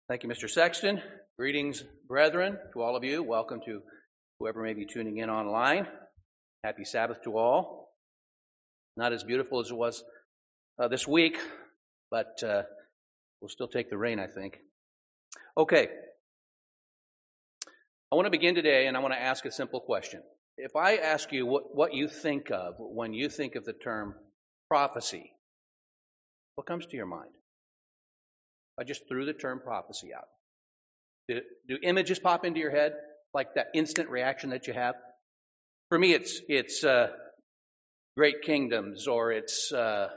Thank you, Mr. Sexton. Greetings, brethren, to all of you. Welcome to whoever may be tuning in online. Happy Sabbath to all. Not as beautiful as it was this week, but we'll still take the rain, I think. Okay. I want to begin today, and I want to ask a simple question. If I ask you what you think of when you think of the term prophecy, what comes to your mind? I just threw the term prophecy out. Do images pop into your head, like that instant reaction that you have? For me, it's great kingdoms, or it's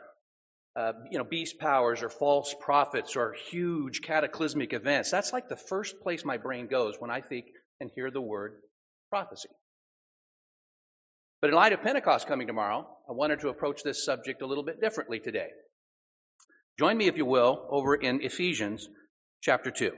beast powers, or false prophets, or huge cataclysmic events. That's like the first place my brain goes when I think and hear the word prophecy. But in light of Pentecost coming tomorrow, I wanted to approach this subject a little bit differently today. Join me, if you will, over in Ephesians chapter 2.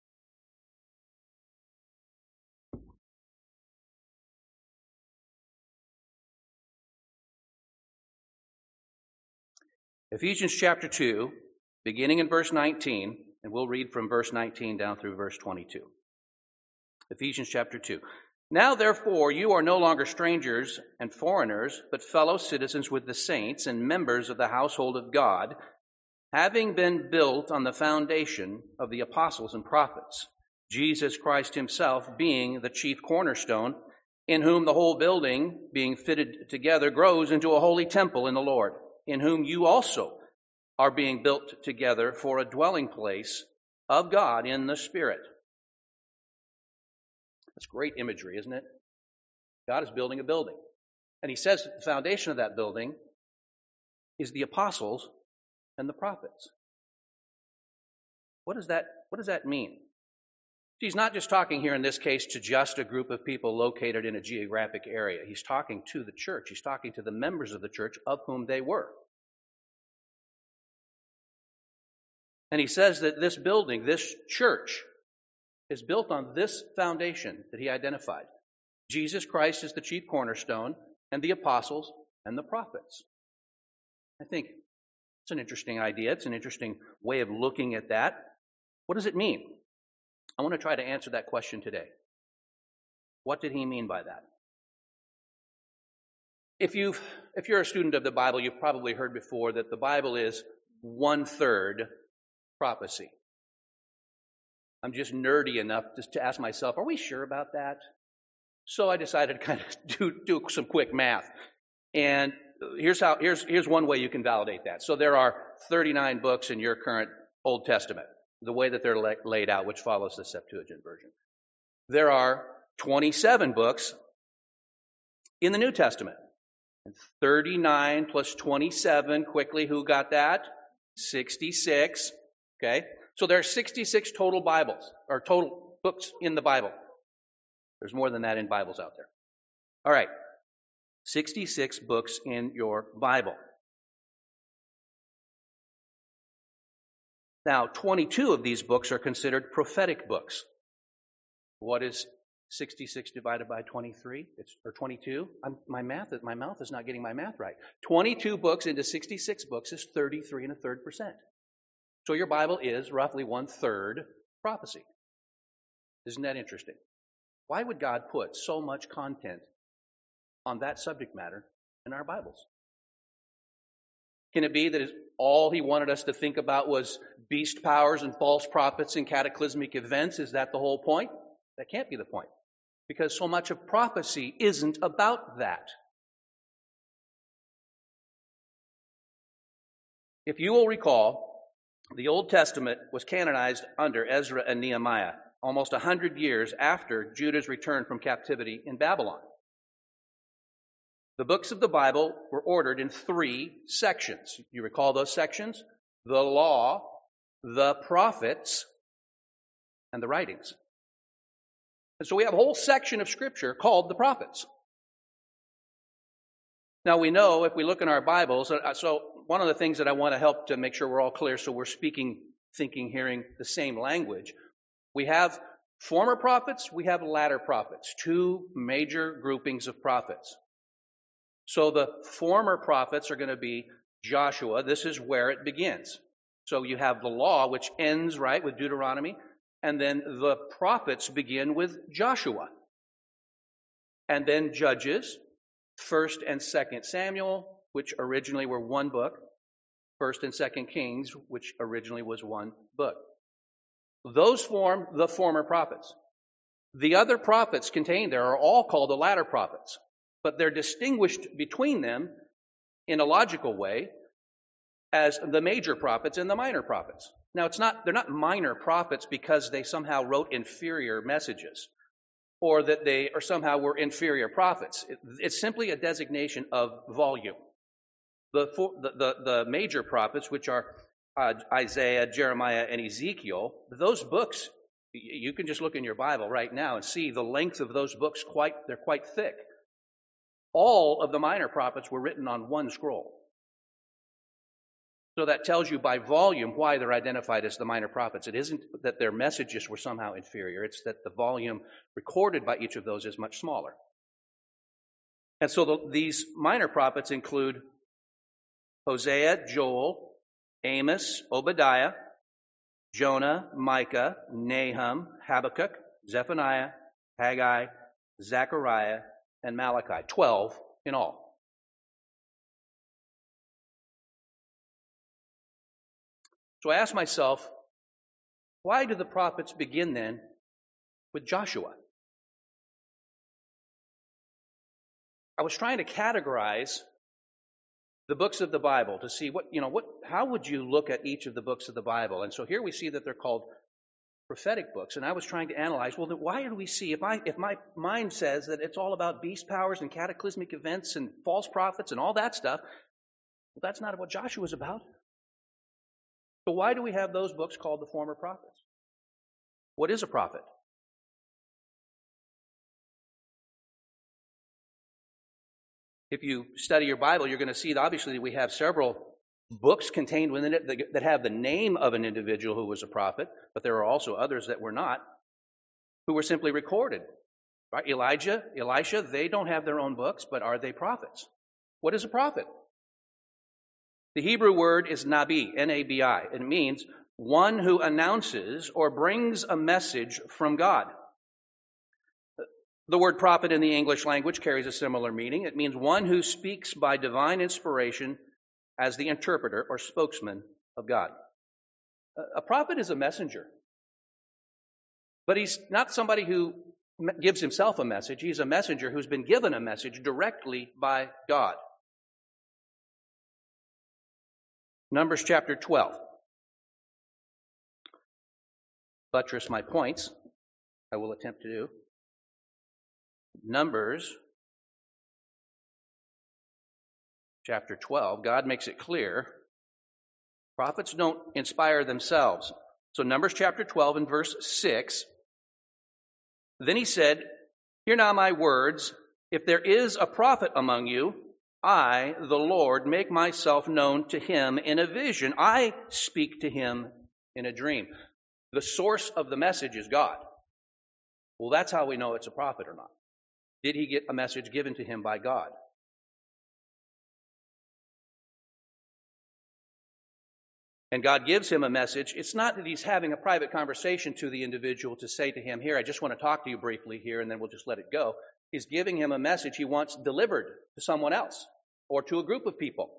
Ephesians chapter 2, beginning in verse 19, and we'll read from verse 19 down through verse 22. Ephesians chapter 2. Now, therefore, you are no longer strangers and foreigners, but fellow citizens with the saints and members of the household of God, having been built on the foundation of the apostles and prophets, Jesus Christ himself being the chief cornerstone, in whom the whole building, being fitted together, grows into a holy temple in the Lord, in whom you also are being built together for a dwelling place of God in the Spirit. That's great imagery, isn't it? God is building a building. And he says that the foundation of that building is the apostles and the prophets. What does that mean? He's not just talking here in this case to just a group of people located in a geographic area. He's talking to the church. He's talking to the members of the church, of whom they were. And he says that this building, this church, is built on this foundation that he identified. Jesus Christ is the chief cornerstone, and the apostles and the prophets. I think it's an interesting idea. It's an interesting way of looking at that. What does it mean? I want to try to answer that question today. What did he mean by that? If you're a student of the Bible, you've probably heard before that the Bible is 1/3 prophecy. I'm just nerdy enough just to ask myself, are we sure about that? So I decided to kind of do some quick math. And here's one way you can validate that. So there are 39 books in your current Old Testament, the way that they're laid out, which follows the Septuagint version. There are 27 books in the New Testament. And 39 plus 27, quickly, who got that? 66. Okay? So there are 66 total Bibles, or total books in the Bible. There's more than that in Bibles out there. All right. 66 books in your Bible. Now, 22 of these books are considered prophetic books. What is 66 divided by 23? Or 22? My mouth is not getting my math right. 22 books into 66 books is 33 1/3%. So your Bible is roughly 1/3 prophecy. Isn't that interesting? Why would God put so much content on that subject matter in our Bibles? Can it be that all he wanted us to think about was beast powers and false prophets and cataclysmic events? Is that the whole point? That can't be the point, because so much of prophecy isn't about that. If you will recall, the Old Testament was canonized under Ezra and Nehemiah, almost 100 years after Judah's return from captivity in Babylon. The books of the Bible were ordered in 3 sections. You recall those sections? The law, the prophets, and the writings. And so we have a whole section of Scripture called the prophets. Now we know, if we look in our Bibles, so one of the things that I want to help to make sure we're all clear, so we're speaking, thinking, hearing the same language. We have former prophets, we have latter prophets, 2 major groupings of prophets. So the former prophets are going to be Joshua. This is where it begins. So you have the law, which ends, right, with Deuteronomy. And then the prophets begin with Joshua. And then Judges, 1st and 2nd Samuel, which originally were one book, 1st and 2nd Kings, which originally was one book. Those form the former prophets. The other prophets contained there are all called the latter prophets, but they're distinguished between them in a logical way as the major prophets and the minor prophets. Now, they're not minor prophets because they somehow wrote inferior messages or that they or somehow were inferior prophets. It's simply a designation of volume. The major prophets, which are Isaiah, Jeremiah, and Ezekiel, those books, you can just look in your Bible right now and see the length of those books. They're quite thick. All of the minor prophets were written on one scroll. So that tells you by volume why they're identified as the minor prophets. It isn't that their messages were somehow inferior. It's that the volume recorded by each of those is much smaller. And so these minor prophets include Hosea, Joel, Amos, Obadiah, Jonah, Micah, Nahum, Habakkuk, Zephaniah, Haggai, Zechariah, and Malachi. 12 in all. So I ask myself, why do the prophets begin then with Joshua? I was trying to categorize the books of the Bible to see how would you look at each of the books of the Bible? And so here we see that they're called prophetic books. And I was trying to analyze, well, then why do we see, if my mind says that it's all about beast powers and cataclysmic events and false prophets and all that stuff, well, that's not what Joshua's about. So why do we have those books called the former prophets? What is a prophet? If you study your Bible, you're going to see that obviously we have several books contained within it that have the name of an individual who was a prophet, but there are also others that were not, who were simply recorded. Right? Elijah, Elisha, they don't have their own books, but are they prophets? What is a prophet? The Hebrew word is nabi, N-A-B-I. It means one who announces or brings a message from God. The word prophet in the English language carries a similar meaning. It means one who speaks by divine inspiration as the interpreter or spokesman of God. A prophet is a messenger. But he's not somebody who gives himself a message. He's a messenger who's been given a message directly by God. Numbers chapter 12. Buttress my points. I will attempt to do. Numbers chapter 12. God makes it clear. Prophets don't inspire themselves. So Numbers chapter 12 and verse 6. Then he said, "Hear now my words. If there is a prophet among you, I, the Lord, make myself known to him in a vision. I speak to him in a dream." The source of the message is God. Well, that's how we know it's a prophet or not. Did he get a message given to him by God? And God gives him a message. It's not that he's having a private conversation to the individual to say to him, "Here, I just want to talk to you briefly here, and then we'll just let it go." He's giving him a message he wants delivered to someone else or to a group of people.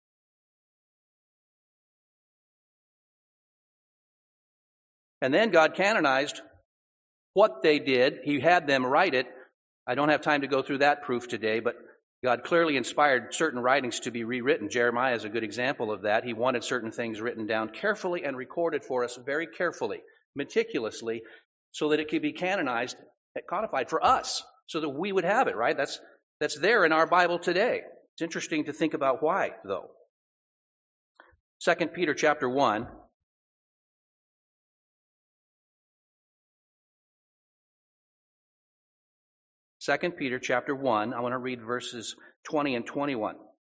And then God canonized what they did. He had them write it. I don't have time to go through that proof today, but God clearly inspired certain writings to be rewritten. Jeremiah is a good example of that. He wanted certain things written down carefully and recorded for us very carefully, meticulously, so that it could be canonized, codified for us, so that we would have it, right? That's there in our Bible today. It's interesting to think about why, though. 2 Peter chapter 1. Second Peter chapter 1, I want to read verses 20 and 21.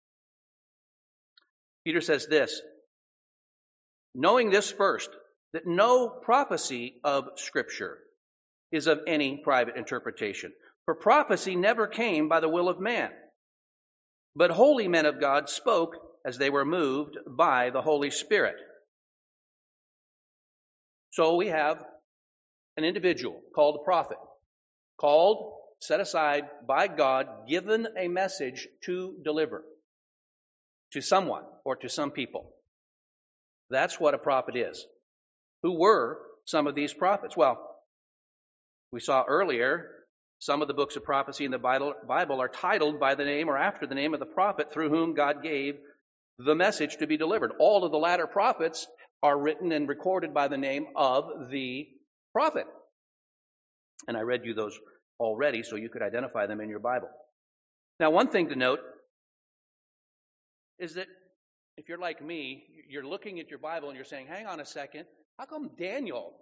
Peter says this, "Knowing this first, that no prophecy of Scripture is of any private interpretation. For prophecy never came by the will of man, but holy men of God spoke as they were moved by the Holy Spirit." So we have an individual called a prophet, called, set aside by God, given a message to deliver to someone or to some people. That's what a prophet is. Who were some of these prophets? Well, we saw earlier some of the books of prophecy in the Bible are titled by the name or after the name of the prophet through whom God gave the message to be delivered. All of the latter prophets are written and recorded by the name of the prophet. And I read you those already so you could identify them in your Bible. Now, one thing to note is that if you're like me, you're looking at your Bible and you're saying, hang on a second, how come Daniel?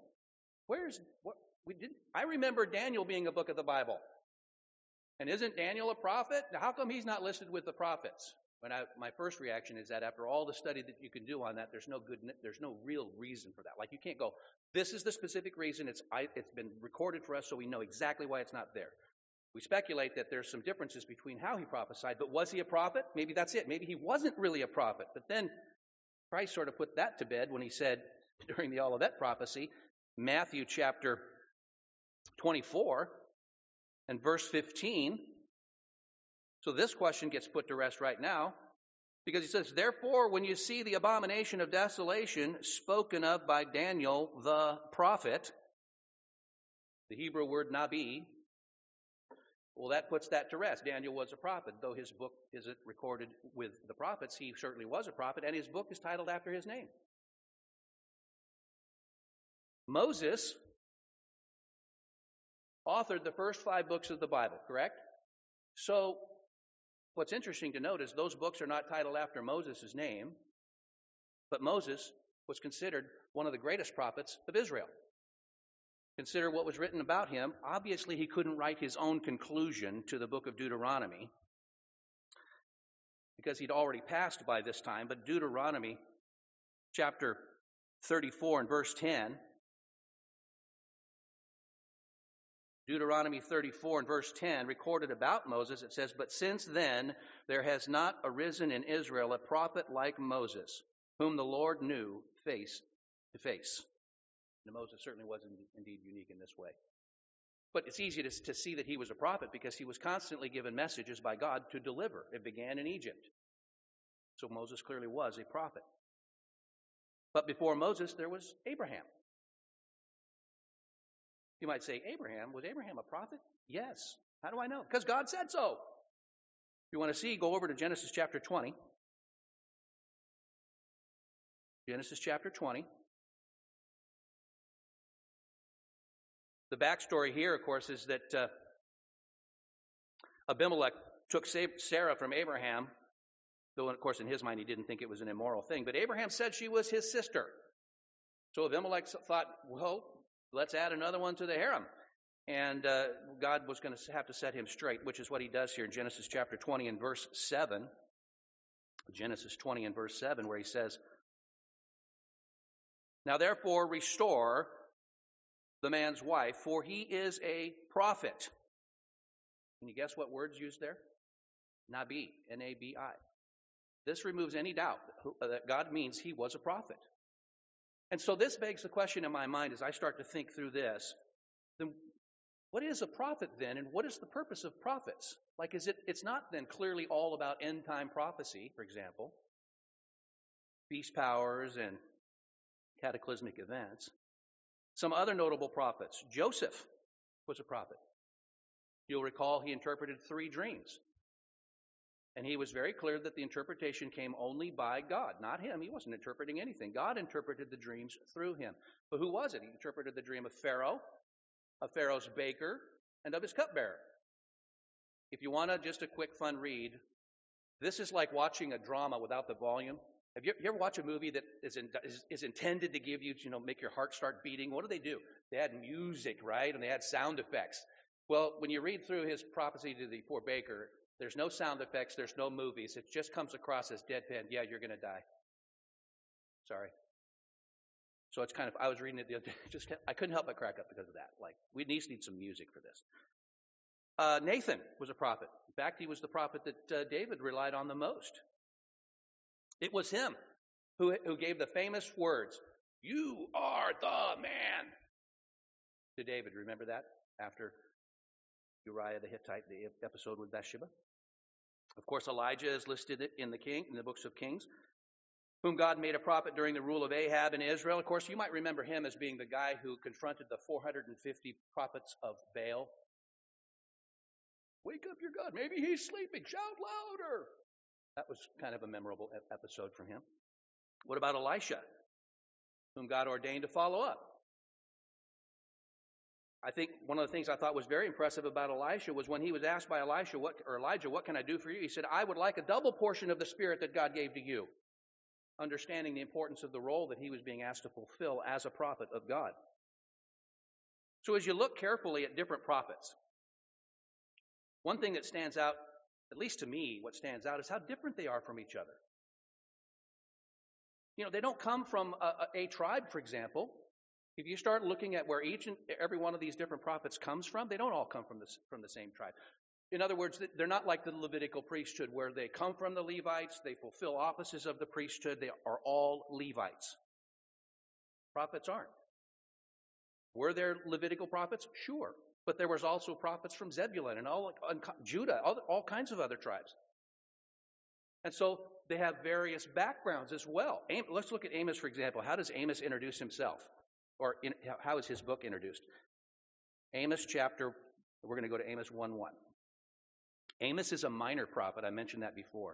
I remember Daniel being a book of the Bible. And isn't Daniel a prophet? Now, how come he's not listed with the prophets? My first reaction is that after all the study that you can do on that, there's no real reason for that. Like, you can't go, this is the specific reason, it's been recorded for us so we know exactly why it's not there. We speculate that there's some differences between how he prophesied, but was he a prophet? Maybe that's it. Maybe he wasn't really a prophet. But then Christ sort of put that to bed when he said during the Olivet prophecy, Matthew chapter 24 and verse 15. So this question gets put to rest right now, because he says, therefore, when you see the abomination of desolation spoken of by Daniel the prophet, the Hebrew word nabi, well, that puts that to rest. Daniel was a prophet. Though his book isn't recorded with the prophets, he certainly was a prophet, and his book is titled after his name. Moses authored the first 5 books of the Bible, correct? So what's interesting to note is those books are not titled after Moses' name, but Moses was considered one of the greatest prophets of Israel. Consider what was written about him. Obviously, he couldn't write his own conclusion to the book of Deuteronomy because he'd already passed by this time, but Deuteronomy chapter 34 and verse 10, Deuteronomy 34 and verse 10 recorded about Moses, it says, but since then there has not arisen in Israel a prophet like Moses, whom the Lord knew face to face. And Moses certainly was indeed unique in this way. But it's easy to see that he was a prophet because he was constantly given messages by God to deliver. It began in Egypt. So Moses clearly was a prophet. But before Moses, there was Abraham. You might say, was Abraham a prophet? Yes. How do I know? Because God said so. If you want to see, go over to Genesis chapter 20. Genesis chapter 20. The backstory here, of course, is that Abimelech took Sarah from Abraham, though, of course, in his mind, he didn't think it was an immoral thing. But Abraham said she was his sister. So Abimelech thought, well, let's add another one to the harem. And God was going to have to set him straight, which is what he does here in Genesis chapter 20 and verse 7. Genesis 20 and verse 7, where he says, now therefore restore the man's wife, for he is a prophet. Can you guess what word's used there? Nabi, N-A-B-I. This removes any doubt that God means he was a prophet. And so this begs the question in my mind as I start to think through this, then what is a prophet then, and what is the purpose of prophets? Like, it's not then clearly all about end-time prophecy, for example, beast powers and cataclysmic events. Some other notable prophets. Joseph was a prophet. You'll recall he interpreted 3 dreams. And he was very clear that the interpretation came only by God, not him. He wasn't interpreting anything. God interpreted the dreams through him. But who was it? He interpreted the dream of Pharaoh, of Pharaoh's baker, and of his cupbearer. If you want just a quick fun read, this is like watching a drama without the volume. Have you ever watched a movie that is intended to give you, make your heart start beating? What do? They had music, right? And they had sound effects. Well, when you read through his prophecy to the poor baker, there's no sound effects, there's no movies. It just comes across as deadpan. Yeah, you're going to die. Sorry. So it's kind of, I was reading it the other day, I couldn't help but crack up because of that. Like, we need some music for this. Nathan was a prophet. In fact, he was the prophet that David relied on the most. It was him who gave the famous words, "You are the man." to David. Remember that? After Uriah the Hittite, the episode with Bathsheba. Of course, Elijah is listed in the books of Kings, whom God made a prophet during the rule of Ahab in Israel. Of course, you might remember him as being the guy who confronted the 450 prophets of Baal. Wake up your God. Maybe he's sleeping. Shout louder. That was kind of a memorable episode from him. What about Elisha, whom God ordained to follow up? I think one of the things I thought was very impressive about Elisha was when he was asked by Elijah, what can I do for you? He said, I would like a double portion of the Spirit that God gave to you, understanding the importance of the role that he was being asked to fulfill as a prophet of God. So as you look carefully at different prophets, one thing that stands out, at least to me, what stands out is how different they are from each other. You know, they don't come from a tribe, for example. If you start looking at where each and every one of these different prophets comes from, they don't all come from the same tribe. In other words, they're not like the Levitical priesthood where they come from the Levites, they fulfill offices of the priesthood, they are all Levites. Prophets aren't. Were there Levitical prophets? Sure. But there was also prophets from Zebulun and Judah, all kinds of other tribes. And so they have various backgrounds as well. Let's look at Amos, for example. How does Amos introduce himself? Or how is his book introduced? We're going to go to Amos 1:1. Amos is a minor prophet. I mentioned that before.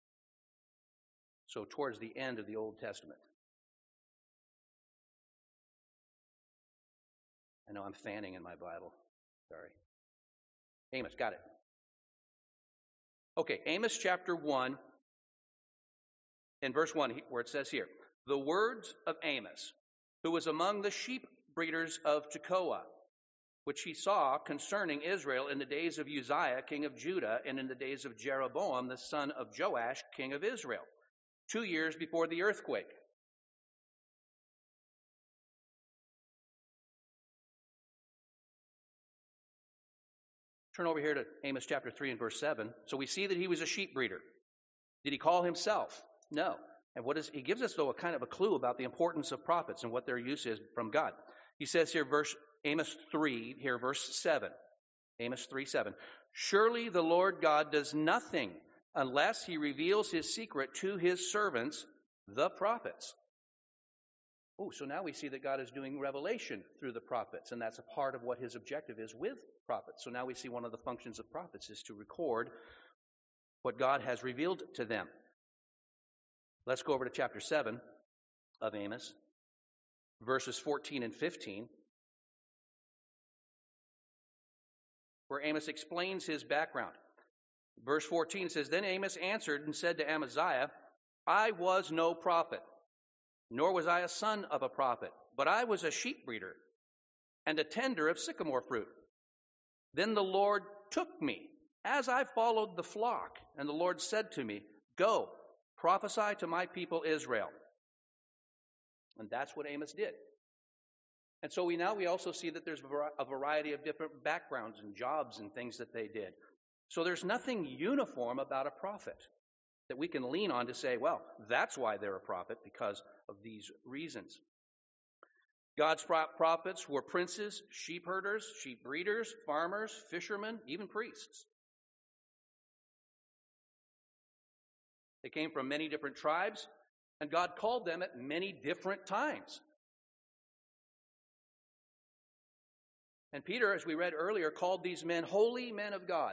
So towards the end of the Old Testament. I know I'm fanning in my Bible. Sorry. Amos, got it. Okay, Amos chapter 1, in verse 1, where it says here, the words of Amos, who was among the sheep breeders of Tekoa, which he saw concerning Israel in the days of Uzziah, king of Judah, and in the days of Jeroboam, the son of Joash, king of Israel, 2 years before the earthquake. Turn over here to Amos chapter 3 and verse 7. So we see that he was a sheep breeder. Did he call himself? No. And he gives us, though, a kind of a clue about the importance of prophets and what their use is from God. He says here, Amos 3, here, verse 7. Amos 3:7. Surely the Lord God does nothing unless he reveals his secret to his servants, the prophets. Oh, so now we see that God is doing revelation through the prophets, and that's a part of what his objective is with prophets. So now we see one of the functions of prophets is to record what God has revealed to them. Let's go over to chapter 7 of Amos, verses 14 and 15, where Amos explains his background. Verse 14 says, Then Amos answered and said to Amaziah, I was no prophet, nor was I a son of a prophet, but I was a sheep breeder and a tender of sycamore fruit. Then the Lord took me as I followed the flock, and the Lord said to me, Go, prophesy to my people Israel. And that's what Amos did. And so we also see that there's a variety of different backgrounds and jobs and things that they did. So there's nothing uniform about a prophet that we can lean on to say, well, that's why they're a prophet, because of these reasons. God's prophets were princes, sheep herders, sheep breeders, farmers, fishermen, even priests. They came from many different tribes, and God called them at many different times. And Peter, as we read earlier, called these men holy men of God.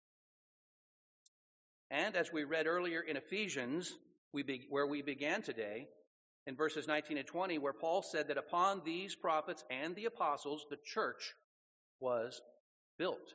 And as we read earlier in Ephesians, where we began today, in verses 19 and 20, where Paul said that upon these prophets and the apostles, the church was built.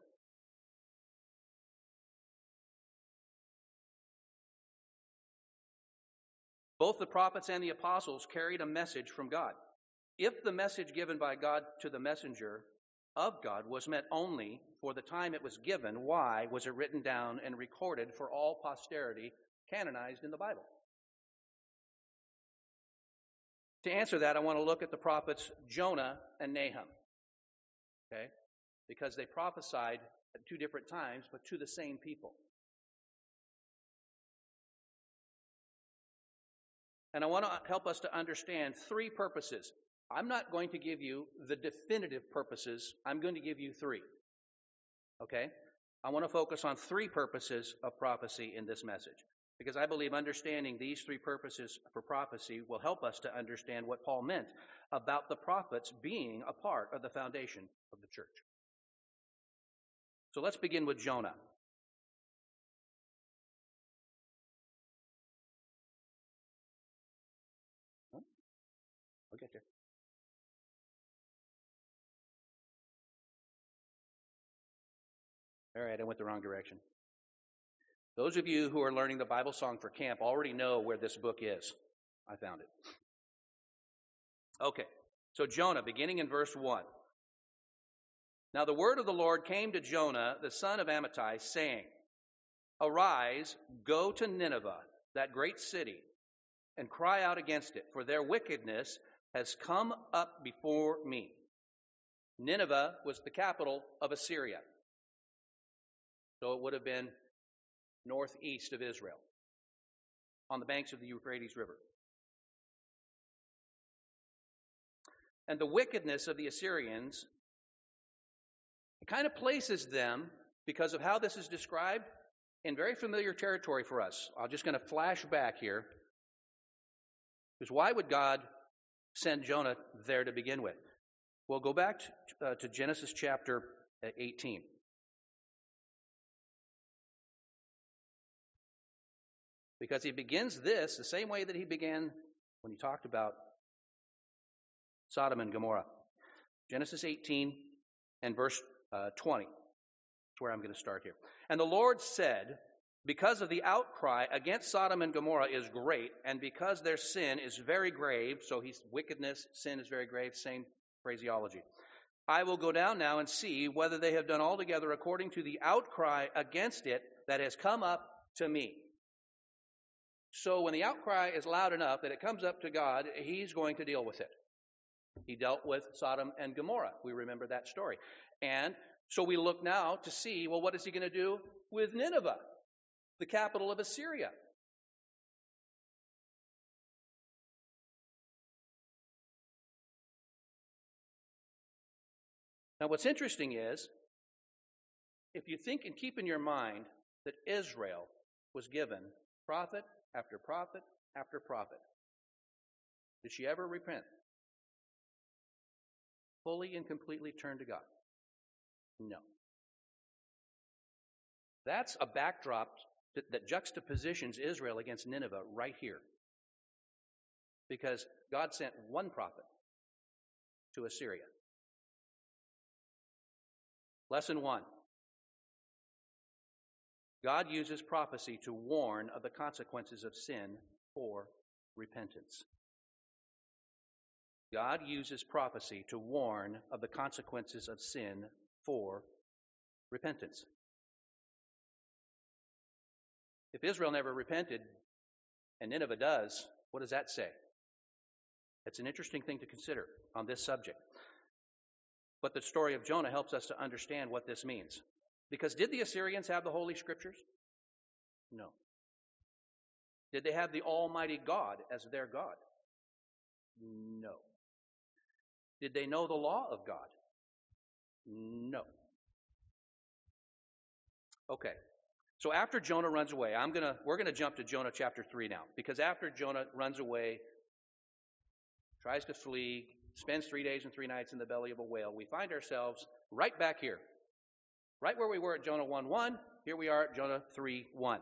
Both the prophets and the apostles carried a message from God. If the message given by God to the messenger of God was meant only for the time it was given, why was it written down and recorded for all posterity, canonized in the Bible? To answer that, I want to look at the prophets Jonah and Nahum. Okay? Because they prophesied at two different times, but to the same people. And I want to help us to understand three purposes. I'm not going to give you the definitive purposes. I'm going to give you three. Okay? I want to focus on three purposes of prophecy in this message, because I believe understanding these three purposes for prophecy will help us to understand what Paul meant about the prophets being a part of the foundation of the church. So let's begin with Jonah. I'll get there. All right, I went the wrong direction. Those of you who are learning the Bible song for camp already know where this book is. I found it. Okay, so Jonah, beginning in verse 1. Now the word of the Lord came to Jonah, the son of Amittai, saying, Arise, go to Nineveh, that great city, and cry out against it, for their wickedness has come up before me. Nineveh was the capital of Assyria. So it would have been northeast of Israel, on the banks of the Euphrates River. And the wickedness of the Assyrians, it kind of places them, because of how this is described, in very familiar territory for us. I'm just going to flash back here. Because why would God send Jonah there to begin with? Well, go back to Genesis chapter 18. Because he begins this the same way that he began when he talked about Sodom and Gomorrah. Genesis 18 and verse 20. That's where I'm going to start here. And the Lord said, because of the outcry against Sodom and Gomorrah is great, and because their sin is very grave, so wickedness, sin is very grave, same phraseology. I will go down now and see whether they have done altogether according to the outcry against it that has come up to me. So when the outcry is loud enough that it comes up to God, he's going to deal with it. He dealt with Sodom and Gomorrah. We remember that story. And so we look now to see, well, what is he going to do with Nineveh, the capital of Assyria? Now, what's interesting is, if you think and keep in your mind that Israel was given prophet after prophet after prophet, did she ever repent? Fully and completely turn to God? No. That's a backdrop that juxtapositions Israel against Nineveh right here. Because God sent one prophet to Assyria. Lesson 1. God uses prophecy to warn of the consequences of sin for repentance. God uses prophecy to warn of the consequences of sin for repentance. If Israel never repented, and Nineveh does, what does that say? It's an interesting thing to consider on this subject. But the story of Jonah helps us to understand what this means. Because did the Assyrians have the Holy Scriptures? No. Did they have the Almighty God as their God? No. Did they know the law of God? No. Okay. So after Jonah runs away, we're going to jump to Jonah chapter 3 now. Because after Jonah runs away, tries to flee, spends 3 days and 3 nights in the belly of a whale, we find ourselves right back here. Right where we were at Jonah 1:1, here we are at Jonah 3:1.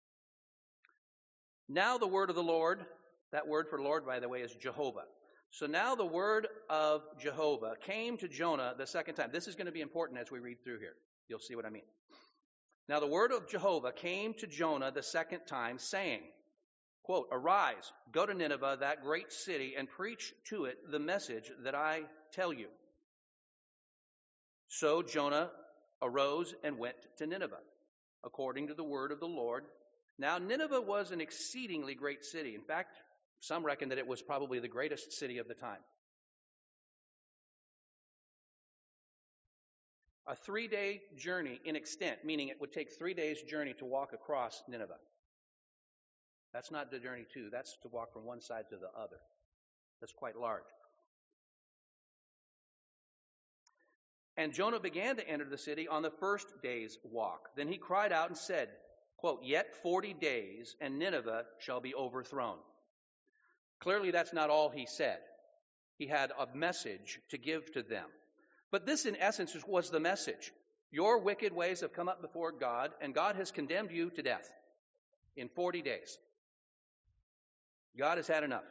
Now the word of the Lord, that word for Lord, by the way, is Jehovah. So now the word of Jehovah came to Jonah the second time. This is going to be important as we read through here. You'll see what I mean. Now the word of Jehovah came to Jonah the second time, saying, quote, Arise, go to Nineveh, that great city, and preach to it the message that I tell you. So Jonah arose and went to Nineveh, according to the word of the Lord. Now Nineveh was an exceedingly great city. In fact, some reckon that it was probably the greatest city of the time. A 3-day journey in extent, meaning it would take 3 days' journey to walk across Nineveh. That's not the journey to, that's to walk from one side to the other. That's quite large. And Jonah began to enter the city on the first day's walk. Then he cried out and said, quote, "Yet 40 days, and Nineveh shall be overthrown." Clearly, that's not all he said. He had a message to give to them. But this, in essence, was the message. Your wicked ways have come up before God, and God has condemned you to death in 40 days. God has had enough.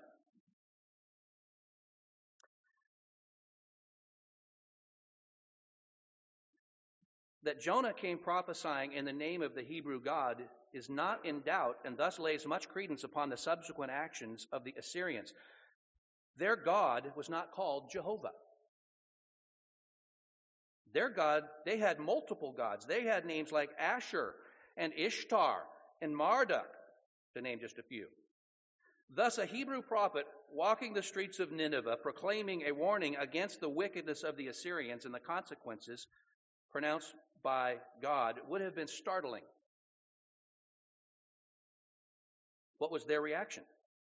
That Jonah came prophesying in the name of the Hebrew God is not in doubt, and thus lays much credence upon the subsequent actions of the Assyrians. Their God was not called Jehovah. Their God, they had multiple gods. They had names like Asher and Ishtar and Marduk, to name just a few. Thus, a Hebrew prophet walking the streets of Nineveh, proclaiming a warning against the wickedness of the Assyrians and the consequences pronounced by God, would have been startling. What was their reaction?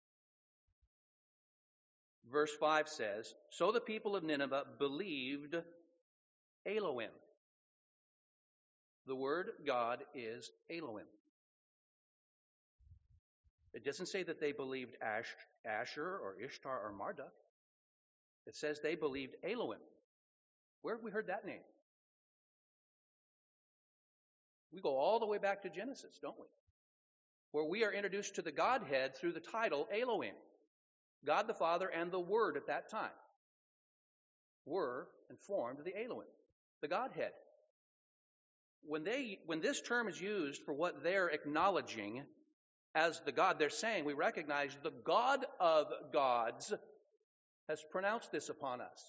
Verse 5 says, "So the people of Nineveh believed Elohim." The word God is Elohim. It doesn't say that they believed Asher or Ishtar or Marduk. It says they believed Elohim. Where have we heard that name? We go all the way back to Genesis, don't we? Where we are introduced to the Godhead through the title Elohim. God the Father and the Word at that time were and formed the Elohim, the Godhead. When this term is used for what they're acknowledging as the God they're saying, we recognize the God of gods has pronounced this upon us.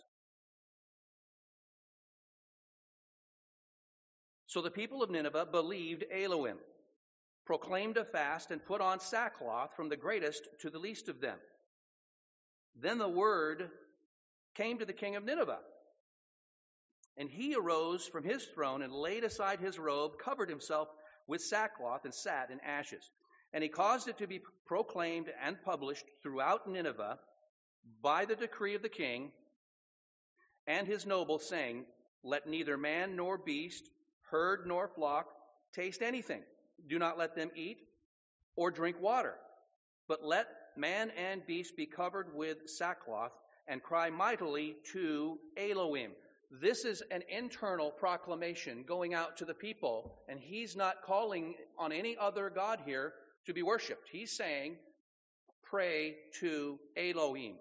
So the people of Nineveh believed Elohim, proclaimed a fast, and put on sackcloth from the greatest to the least of them. Then the word came to the king of Nineveh, and he arose from his throne and laid aside his robe, covered himself with sackcloth, and sat in ashes. And he caused it to be proclaimed and published throughout Nineveh by the decree of the king and his nobles, saying, "Let neither man nor beast, herd nor flock taste anything. Do not let them eat or drink water, but let man and beast be covered with sackcloth and cry mightily to Elohim." This is an internal proclamation going out to the people, and he's not calling on any other god here to be worshipped. He's saying, pray to Elohim.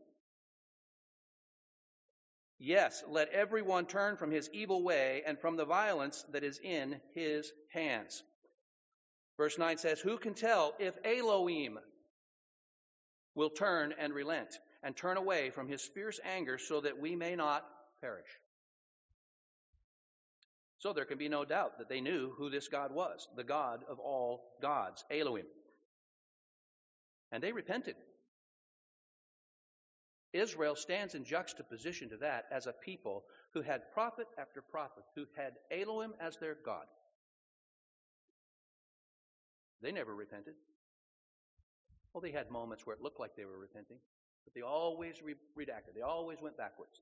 Yes, let everyone turn from his evil way and from the violence that is in his hands. Verse 9 says, "Who can tell if Elohim will turn and relent and turn away from his fierce anger so that we may not perish?" So there can be no doubt that they knew who this God was, the God of all gods, Elohim. And they repented. Israel stands in juxtaposition to that as a people who had prophet after prophet, who had Elohim as their God. They never repented. Well, they had moments where it looked like they were repenting, but they always redacted. They always went backwards.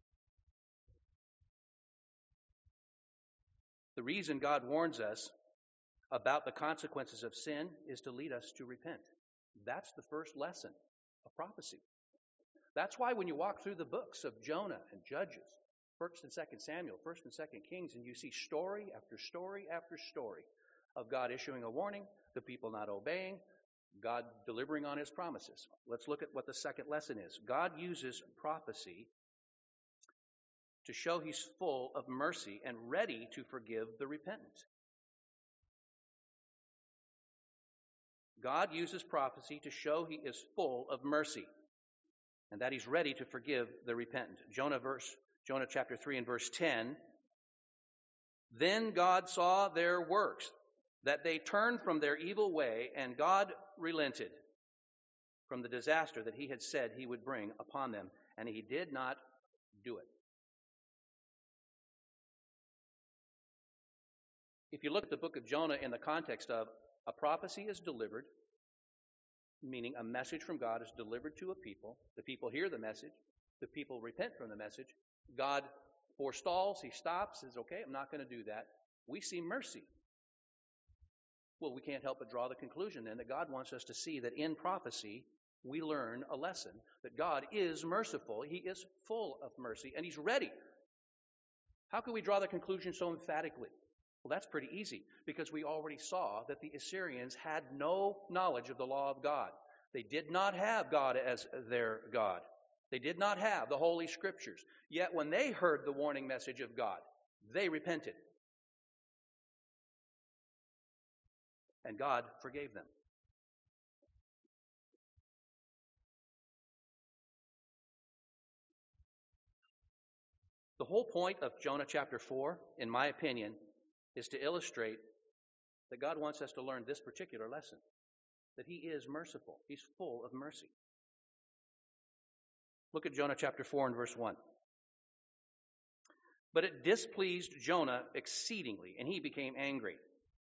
The reason God warns us about the consequences of sin is to lead us to repent. That's the first lesson of prophecy. That's why when you walk through the books of Jonah and Judges, 1st and 2nd Samuel, 1st and 2nd Kings, and you see story after story after story of God issuing a warning, the people not obeying, God delivering on his promises. Let's look at what the second lesson is. God uses prophecy to show he's full of mercy and ready to forgive the repentant. God uses prophecy to show he is full of mercy and that he's ready to forgive the repentant. Jonah chapter 3 and verse 10, "Then God saw their works, that they turned from their evil way, and God relented from the disaster that he had said he would bring upon them, and he did not do it." If you look at the book of Jonah in the context of a prophecy is delivered, meaning a message from God is delivered to a people, the people hear the message, the people repent from the message, God forestalls, he stops, says, okay, I'm not going to do that. We see mercy. Well, we can't help but draw the conclusion then that God wants us to see that in prophecy, we learn a lesson, that God is merciful. He is full of mercy, and he's ready. How can we draw the conclusion so emphatically? Well, that's pretty easy, because we already saw that the Assyrians had no knowledge of the law of God. They did not have God as their God. They did not have the Holy Scriptures. Yet when they heard the warning message of God, they repented. And God forgave them. The whole point of Jonah chapter 4, in my opinion, is to illustrate that God wants us to learn this particular lesson, that he is merciful. He's full of mercy. Look at Jonah chapter 4 and verse 1. But it displeased Jonah exceedingly, and he became angry.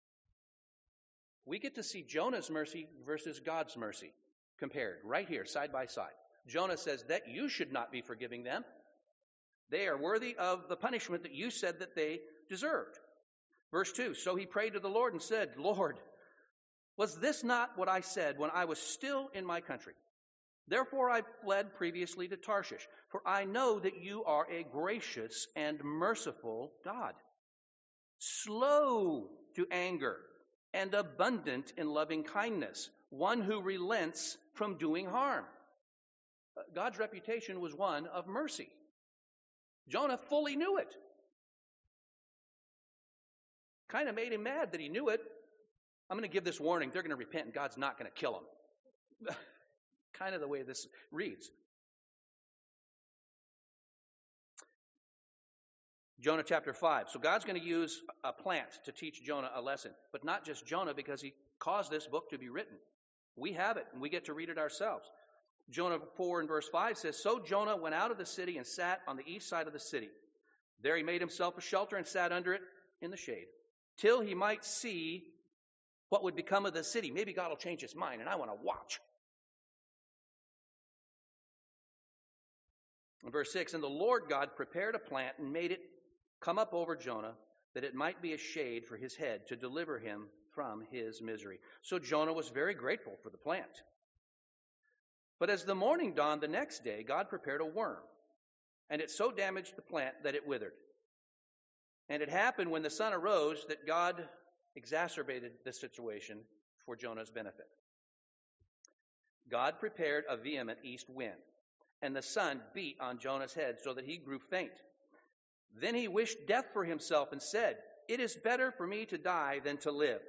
We get to see Jonah's mercy versus God's mercy compared right here, side by side. Jonah says that you should not be forgiving them. They are worthy of the punishment that you said that they deserved. Verse 2, so he prayed to the Lord and said, Lord, was this not what I said when I was still in my country? Therefore I fled previously to Tarshish, for I know that you are a gracious and merciful God, slow to anger and abundant in loving kindness, one who relents from doing harm. God's reputation was one of mercy. Jonah fully knew it. Kind of made him mad that he knew it. I'm going to give this warning. They're going to repent and God's not going to kill them. Kind of the way this reads. Jonah chapter 5. So God's going to use a plant to teach Jonah a lesson. But not just Jonah, because he caused this book to be written. We have it, and we get to read it ourselves. Jonah 4 and verse 5 says, so Jonah went out of the city and sat on the east side of the city. There he made himself a shelter and sat under it in the shade, till he might see what would become of the city. Maybe God will change his mind, and I want to watch. In verse 6, and the Lord God prepared a plant and made it come up over Jonah, that it might be a shade for his head, to deliver him from his misery. So Jonah was very grateful for the plant. But as the morning dawned the next day, God prepared a worm, and it so damaged the plant that it withered. And it happened when the sun arose that God exacerbated the situation for Jonah's benefit. God prepared a vehement east wind, and the sun beat on Jonah's head so that he grew faint. Then he wished death for himself and said, it is better for me to die than to live.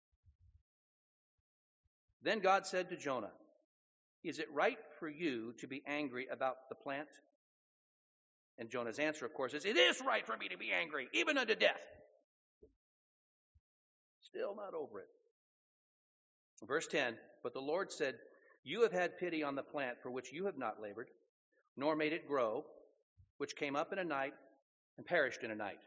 Then God said to Jonah, is it right for you to be angry about the plant? And Jonah's answer, of course, is, it is right for me to be angry, even unto death. Still not over it. Verse 10, but the Lord said, you have had pity on the plant for which you have not labored, nor made it grow, which came up in a night and perished in a night.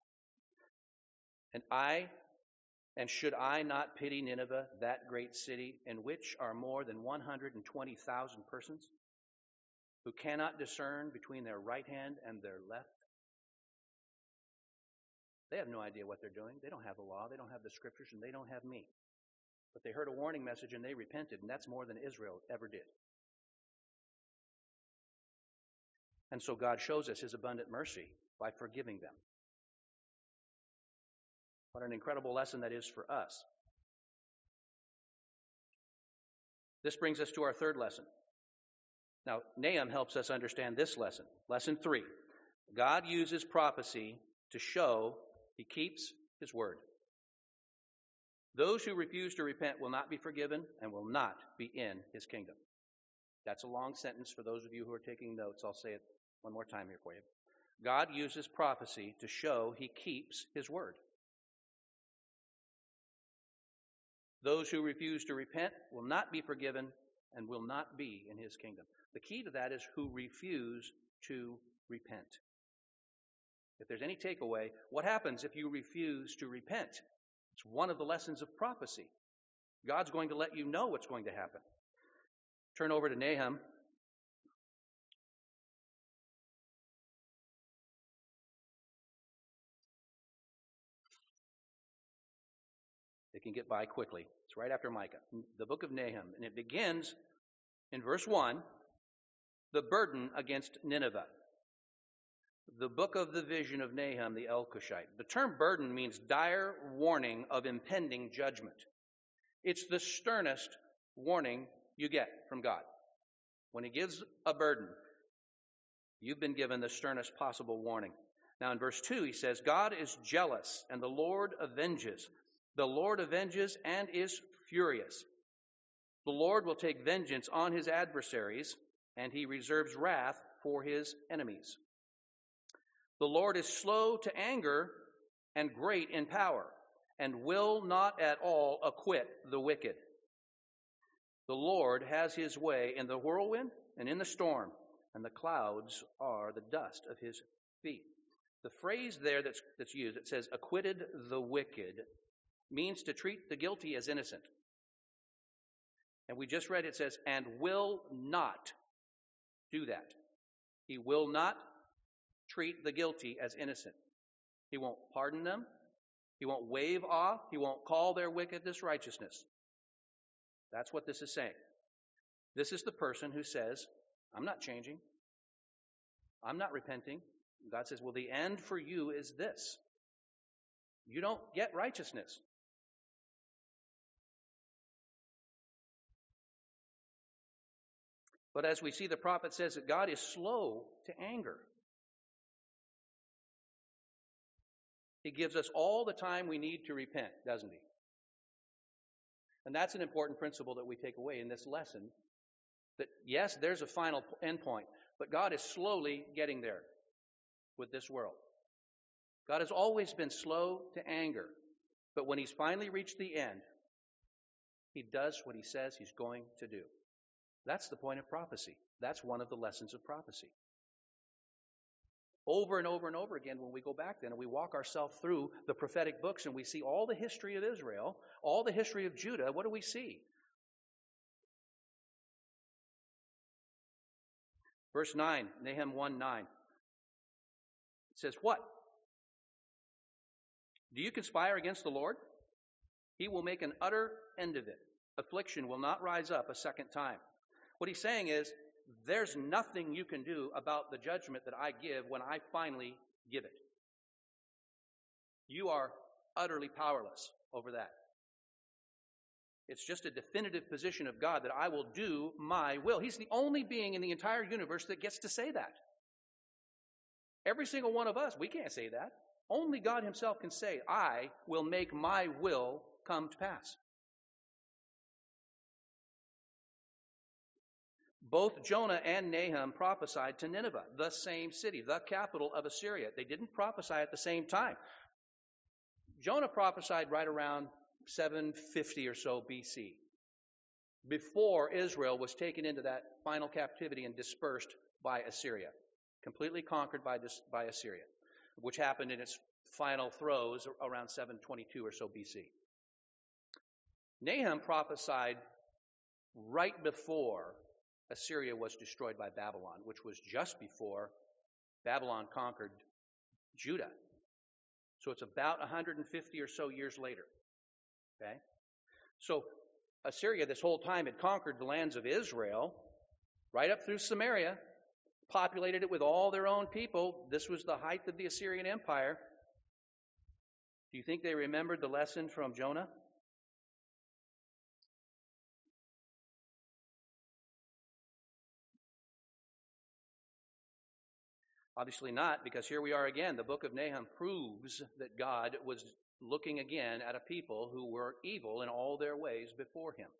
And should I not pity Nineveh, that great city, in which are more than 120,000 persons, who cannot discern between their right hand and their left? They have no idea what they're doing. They don't have the law. They don't have the scriptures, and they don't have me. But they heard a warning message and they repented, and that's more than Israel ever did. And so God shows us his abundant mercy by forgiving them. What an incredible lesson that is for us. This brings us to our third lesson. Now, Nahum helps us understand this lesson. Lesson 3. God uses prophecy to show he keeps his word. Those who refuse to repent will not be forgiven and will not be in his kingdom. That's a long sentence for those of you who are taking notes. I'll say it one more time here for you. God uses prophecy to show he keeps his word. Those who refuse to repent will not be forgiven and will not be in his kingdom. The key to that is who refuse to repent. If there's any takeaway, what happens if you refuse to repent? It's one of the lessons of prophecy. God's going to let you know what's going to happen. Turn over to Nahum. It can get by quickly. It's right after Micah, the book of Nahum. And it begins in verse 1, the burden against Nineveh. The book of the vision of Nahum the Elkoshite. The term burden means dire warning of impending judgment. It's the sternest warning you get from God. When he gives a burden, you've been given the sternest possible warning. Now in verse 2 he says, God is jealous and the Lord avenges. The Lord avenges and is furious. The Lord will take vengeance on his adversaries, and he reserves wrath for his enemies. The Lord is slow to anger and great in power, and will not at all acquit the wicked. The Lord has his way in the whirlwind and in the storm, and the clouds are the dust of his feet. The phrase there that's used, it says, acquitted the wicked, means to treat the guilty as innocent. And we just read it says, and will not do that. He will not treat the guilty as innocent. He won't pardon them. He won't wave off. He won't call their wickedness righteousness. That's what this is saying. This is the person who says, I'm not changing. I'm not repenting. God says, well, the end for you is this. You don't get righteousness. But as we see, the prophet says that God is slow to anger. He gives us all the time we need to repent, doesn't he? And that's an important principle that we take away in this lesson. That yes, there's a final end point, but God is slowly getting there with this world. God has always been slow to anger, but when he's finally reached the end, he does what he says he's going to do. That's the point of prophecy. That's one of the lessons of prophecy. Over and over and over again, when we go back then and we walk ourselves through the prophetic books and we see all the history of Israel, all the history of Judah, what do we see? Verse 9, Nahum 1:9. It says, what? Do you conspire against the Lord? He will make an utter end of it. Affliction will not rise up a second time. What he's saying is, there's nothing you can do about the judgment that I give when I finally give it. You are utterly powerless over that. It's just a definitive position of God that I will do my will. He's the only being in the entire universe that gets to say that. Every single one of us, we can't say that. Only God himself can say, I will make my will come to pass. Both Jonah and Nahum prophesied to Nineveh, the same city, the capital of Assyria. They didn't prophesy at the same time. Jonah prophesied right around 750 or so BC, before Israel was taken into that final captivity and dispersed by Assyria, completely conquered by Assyria, which happened in its final throes around 722 or so BC. Nahum prophesied right before Assyria was destroyed by Babylon, which was just before Babylon conquered Judah. So it's about 150 or so years later. Okay? So Assyria this whole time had conquered the lands of Israel, right up through Samaria, populated it with all their own people. This was the height of the Assyrian Empire. Do you think they remembered the lesson from Jonah? Obviously not, because here we are again. The book of Nahum proves that God was looking again at a people who were evil in all their ways before him.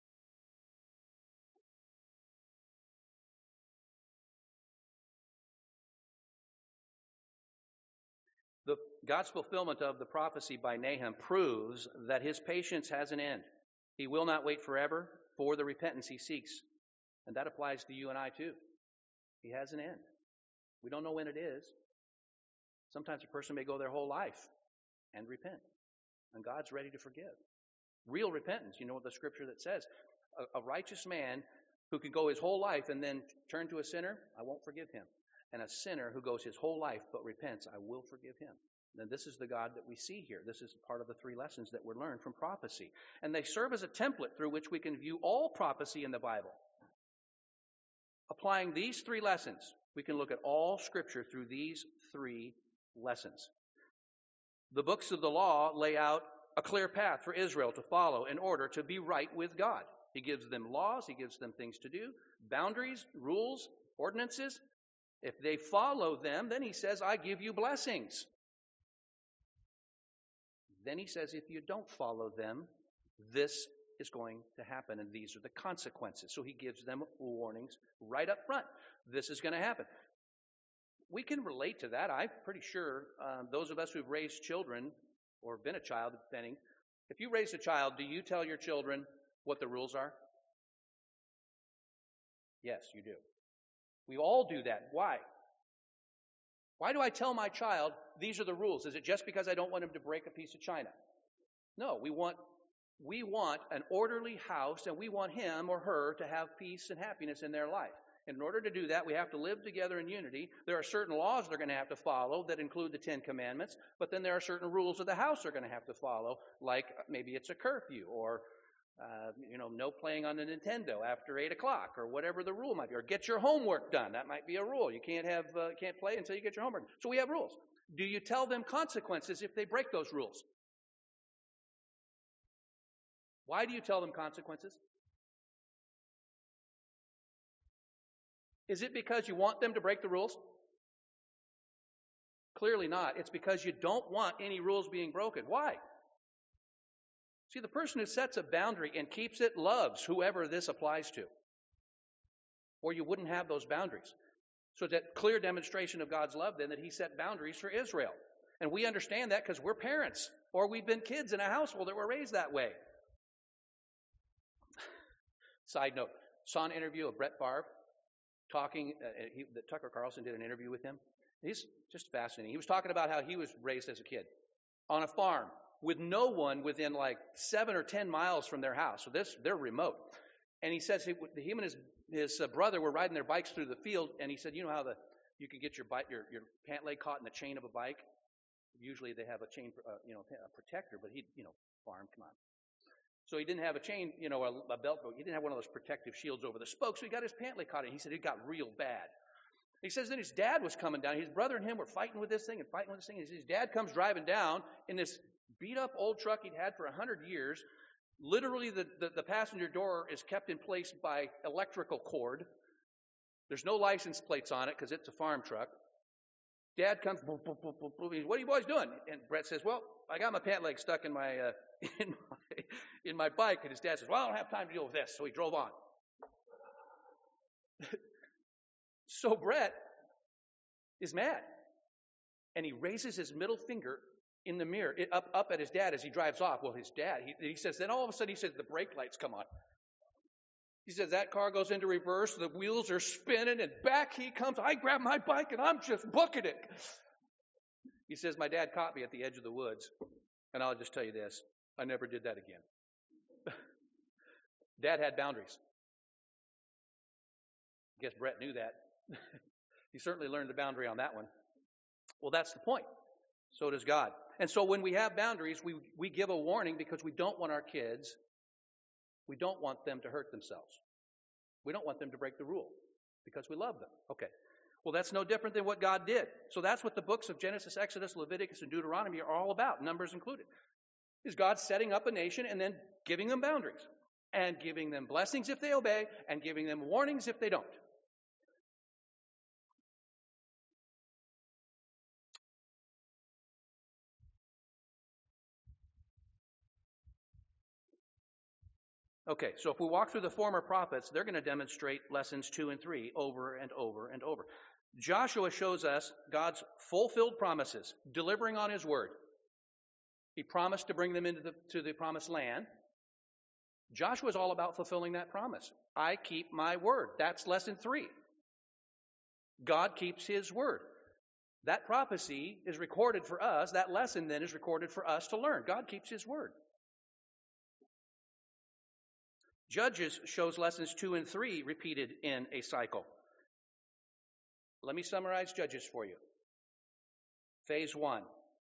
God's fulfillment of the prophecy by Nahum proves that his patience has an end. He will not wait forever for the repentance he seeks. And that applies to you and I too. He has an end. We don't know when it is. Sometimes a person may go their whole life and repent. And God's ready to forgive. Real repentance. You know what the scripture that says? A righteous man who can go his whole life and then turn to a sinner, I won't forgive him. And a sinner who goes his whole life but repents, I will forgive him. And this is the God that we see here. This is part of the three lessons that we're learned from prophecy. And they serve as a template through which we can view all prophecy in the Bible. Applying these three lessons, we can look at all Scripture through these three lessons. The books of the law lay out a clear path for Israel to follow in order to be right with God. He gives them laws, he gives them things to do, boundaries, rules, ordinances. If they follow them, then he says, I give you blessings. Then he says, if you don't follow them, this is going to happen, and these are the consequences. So he gives them warnings right up front. This is going to happen. We can relate to that. I'm pretty sure those of us who've raised children or been a child, depending, if you raise a child, do you tell your children what the rules are? Yes, you do. We all do that. Why? Why do I tell my child these are the rules? Is it just because I don't want him to break a piece of china? No, we want an orderly house, and we want him or her to have peace and happiness in their life. In order to do that, we have to live together in unity. There are certain laws they're going to have to follow that include the Ten Commandments, but then there are certain rules of the house they're going to have to follow, like maybe it's a curfew or no playing on the Nintendo after 8 o'clock or whatever the rule might be, or get your homework done. That might be a rule. You can't play until you get your homework. So we have rules. Do you tell them consequences if they break those rules? Why do you tell them consequences? Is it because you want them to break the rules? Clearly not. It's because you don't want any rules being broken. Why? See, the person who sets a boundary and keeps it loves whoever this applies to. Or you wouldn't have those boundaries. So it's that clear demonstration of God's love then that he set boundaries for Israel. And we understand that because we're parents, or we've been kids in a household that were raised that way. Side note, saw an interview of Brett Favre talking, Tucker Carlson did an interview with him. He's just fascinating. He was talking about how he was raised as a kid on a farm with no one within like 7 or 10 miles from their house. So they're remote. And he says him and his brother were riding their bikes through the field, and he said, you know how you can get your pant leg caught in the chain of a bike? Usually they have a chain, a protector, but farm, come on. So he didn't have a chain, a belt, but he didn't have one of those protective shields over the spokes, so he got his pant leg caught in. He said it got real bad. He says then his dad was coming down. His brother and him were fighting with this thing. And his dad comes driving down in this beat-up old truck he'd had for 100 years. Literally, the passenger door is kept in place by electrical cord. There's no license plates on it because it's a farm truck. Dad comes, boom, boom, boom, boom, boom. What are you boys doing? And Brett says, well, I got my pant leg stuck in my bike. And his dad says, well, I don't have time to deal with this. So he drove on. So Brett is mad. And he raises his middle finger in the mirror, up at his dad as he drives off. Well, his dad, he says, then all of a sudden he says, the brake lights come on. He says, that car goes into reverse, the wheels are spinning, and back he comes. I grab my bike, and I'm just booking it. He says, my dad caught me at the edge of the woods. And I'll just tell you this, I never did that again. Dad had boundaries. I guess Brett knew that. He certainly learned the boundary on that one. Well, that's the point. So does God. And so when we have boundaries, we give a warning because we don't want our kids, we don't want them to hurt themselves. We don't want them to break the rule because we love them. Okay. Well, that's no different than what God did. So that's what the books of Genesis, Exodus, Leviticus, and Deuteronomy are all about, Numbers included. Is God setting up a nation and then giving them boundaries and giving them blessings if they obey and giving them warnings if they don't. Okay, so if we walk through the former prophets, they're going to demonstrate lessons 2 and 3 over and over and over. Joshua shows us God's fulfilled promises, delivering on his word. He promised to bring them into the promised land. Joshua is all about fulfilling that promise. I keep my word. That's lesson 3. God keeps his word. That prophecy is recorded for us. That lesson then is recorded for us to learn. God keeps his word. Judges shows lessons 2 and 3 repeated in a cycle. Let me summarize Judges for you. Phase 1,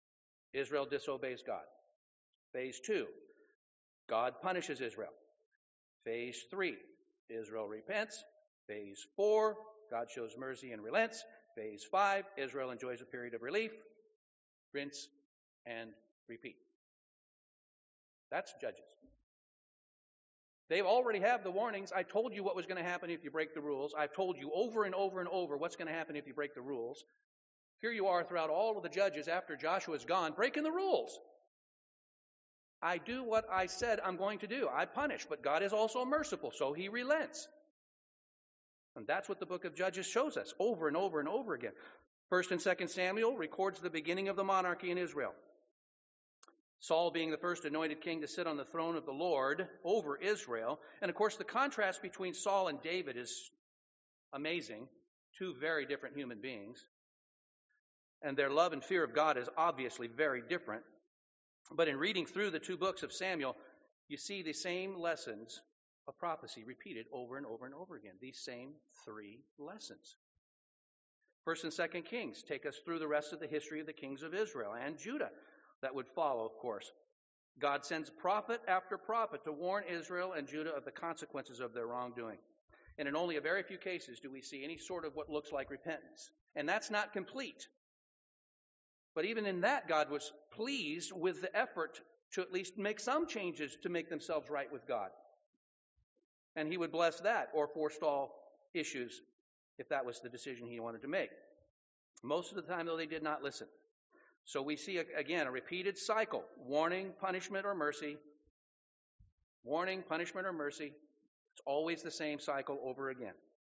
Israel disobeys God. Phase 2, God punishes Israel. Phase 3, Israel repents. Phase 4, God shows mercy and relents. Phase 5, Israel enjoys a period of relief. Rinse and repeat. That's Judges. They already have the warnings. I told you what was going to happen if you break the rules. I've told you over and over and over what's going to happen if you break the rules. Here you are throughout all of the Judges after Joshua's gone, breaking the rules. I do what I said I'm going to do. I punish, but God is also merciful, so he relents. And that's what the book of Judges shows us over and over and over again. 1 and 2 Samuel records the beginning of the monarchy in Israel. Saul being the first anointed king to sit on the throne of the Lord over Israel. And of course, the contrast between Saul and David is amazing. Two very different human beings. And their love and fear of God is obviously very different. But in reading through the two books of Samuel, you see the same lessons of prophecy repeated over and over and over again. These same 3 lessons. 1 and 2 Kings take us through the rest of the history of the kings of Israel and Judah that would follow, of course. God sends prophet after prophet to warn Israel and Judah of the consequences of their wrongdoing. And in only a very few cases do we see any sort of what looks like repentance. And that's not complete. But even in that, God was pleased with the effort to at least make some changes to make themselves right with God. And he would bless that or forestall issues if that was the decision he wanted to make. Most of the time, though, they did not listen. So we see, again, a repeated cycle. Warning, punishment, or mercy. Warning, punishment, or mercy. It's always the same cycle over again.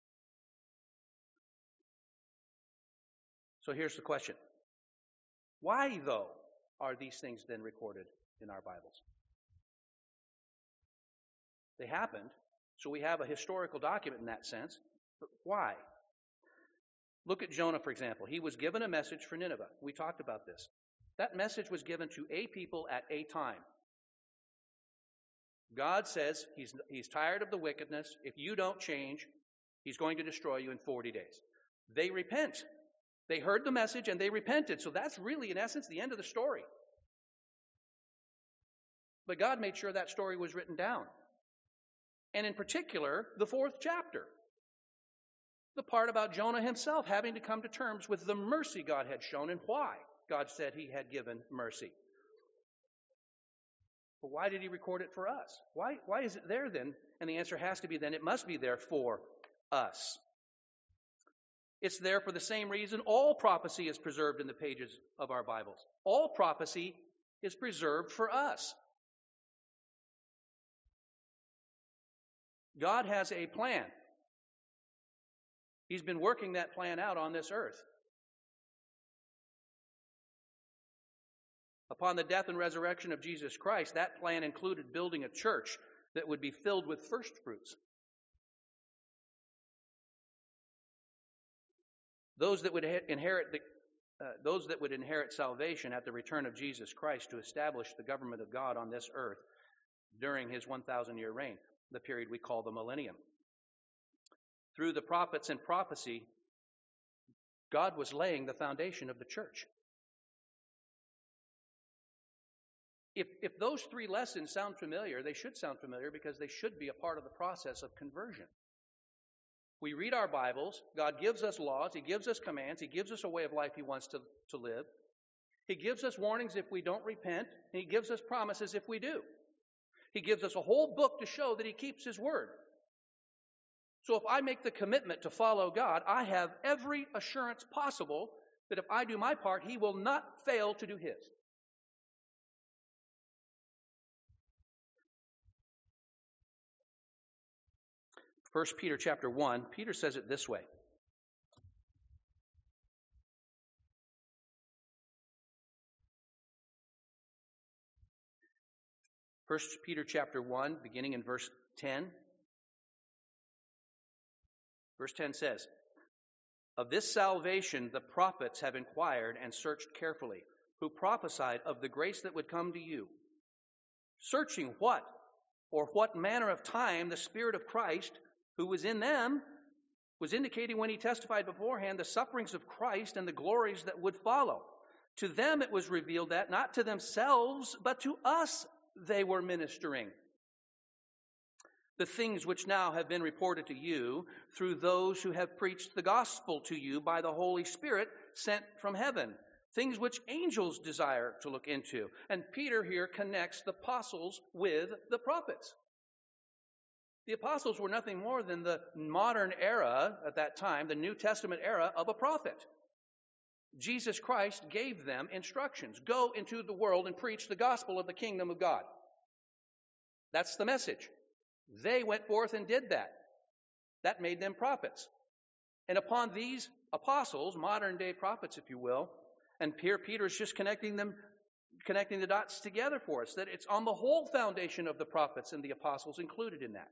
So here's the question. Why, though, are these things then recorded in our Bibles? They happened, so we have a historical document in that sense. But why? Look at Jonah, for example. He was given a message for Nineveh. We talked about this. That message was given to a people at a time. God says he's tired of the wickedness. If you don't change, he's going to destroy you in 40 days. They repent. They heard the message and they repented. So that's really, in essence, the end of the story. But God made sure that story was written down. And in particular, the 4th chapter. The part about Jonah himself having to come to terms with the mercy God had shown and why God said he had given mercy. But why did he record it for us? Why is it there then? And the answer has to be then it must be there for us. It's there for the same reason all prophecy is preserved in the pages of our Bibles. All prophecy is preserved for us. God has a plan. He's been working that plan out on this earth. Upon the death and resurrection of Jesus Christ, that plan included building a church that would be filled with first fruits. Those that would inherit salvation at the return of Jesus Christ to establish the government of God on this earth during his 1,000-year reign, the period we call the millennium. Through the prophets and prophecy, God was laying the foundation of the church. If those 3 lessons sound familiar, they should sound familiar because they should be a part of the process of conversion. We read our Bibles. God gives us laws. He gives us commands. He gives us a way of life he wants to live. He gives us warnings if we don't repent. And he gives us promises if we do. He gives us a whole book to show that he keeps his word. So if I make the commitment to follow God, I have every assurance possible that if I do my part, he will not fail to do his. 1 Peter chapter 1, Peter says it this way. First Peter chapter 1, beginning in verse 10. Verse 10 says, "Of this salvation the prophets have inquired and searched carefully, who prophesied of the grace that would come to you, searching what or what manner of time the Spirit of Christ, who was in them, was indicating when he testified beforehand the sufferings of Christ and the glories that would follow. To them it was revealed that, not to themselves, but to us they were ministering the things which now have been reported to you through those who have preached the gospel to you by the Holy Spirit sent from heaven, things which angels desire to look into. And Peter here connects the apostles with the prophets. The apostles were nothing more than the modern era at that time, the New Testament era of a prophet. Jesus Christ gave them instructions. Go into the world and preach the gospel of the kingdom of God. That's the message. They went forth and did that. That made them prophets. And upon these apostles, modern day prophets, if you will, and here Peter's just connecting the dots together for us, that it's on the whole foundation of the prophets and the apostles included in that.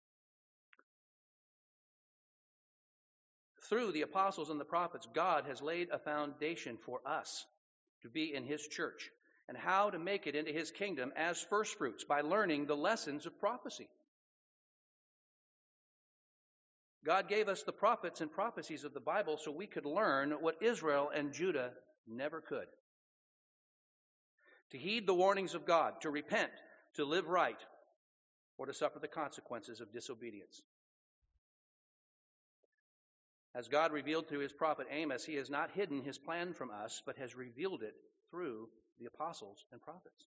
Through the apostles and the prophets, God has laid a foundation for us to be in His church and how to make it into His kingdom as firstfruits by learning the lessons of prophecy. God gave us the prophets and prophecies of the Bible so we could learn what Israel and Judah never could. To heed the warnings of God, to repent, to live right, or to suffer the consequences of disobedience. As God revealed through His prophet Amos, He has not hidden His plan from us, but has revealed it through the apostles and prophets.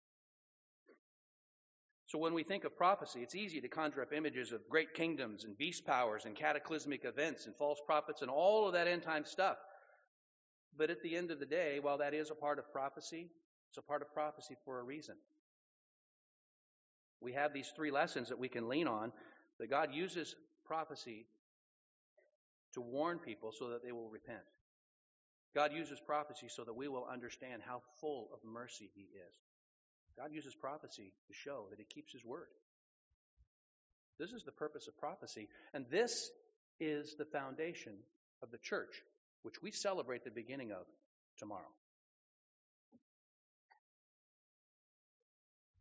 So when we think of prophecy, it's easy to conjure up images of great kingdoms and beast powers and cataclysmic events and false prophets and all of that end-time stuff. But at the end of the day, while that is a part of prophecy, it's a part of prophecy for a reason. We have these three lessons that we can lean on, that God uses prophecy to warn people so that they will repent. God uses prophecy so that we will understand how full of mercy He is. God uses prophecy to show that He keeps His word. This is the purpose of prophecy, and this is the foundation of the church, which we celebrate the beginning of tomorrow.